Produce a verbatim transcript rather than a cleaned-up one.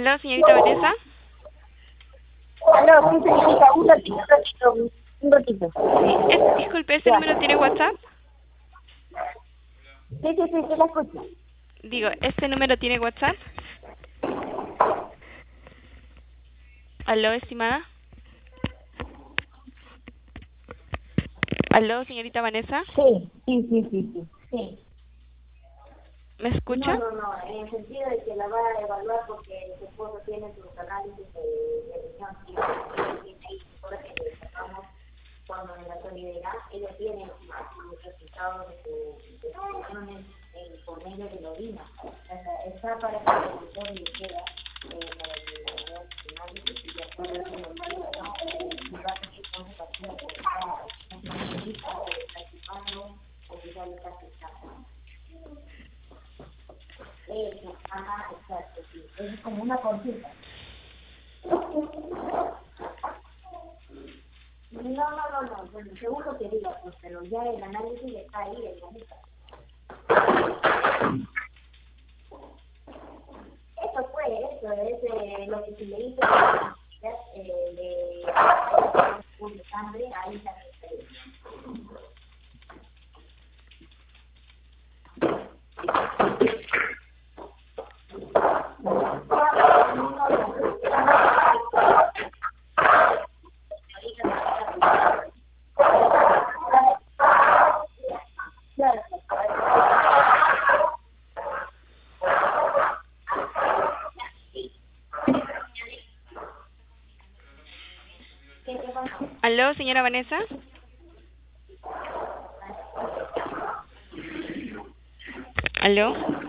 Aló, señorita Vanessa. Aló, ¿qué significa? Un ratito, un ratito, un ratito. Sí, es- disculpe, ¿este Ya. número tiene WhatsApp? Sí, sí, sí, sí, la escucho. Digo, ¿este número tiene WhatsApp? Aló, estimada. Aló, señorita Vanessa. Sí, sí, sí, sí, sí. Sí. ¿Me No, escucha? no, no, en el sentido de que la va a evaluar porque su esposo tiene sus análisis de, de visión, y tiene ahí, por que le sacamos cuando en la solidaridad, ella tiene los resultados de sus de sus visiones eh, por medio de la orina. O sea, está para que el doctor le queda eh, para el análisis y de acuerdo a eso lo diga, ¿no? Eh, si va a seguir con su paciente que está participando o está participando o que ya le está afectando. Eso, ajá, exacto, sí. Es como una consulta. No, no, no, no, bueno, según lo que diga, pues, pero ya el análisis está ahí, el bonito. Eso fue, eso es eh, lo que se le hizo eh, de un sangre, ahí está. Aló, señora Vanessa. Aló.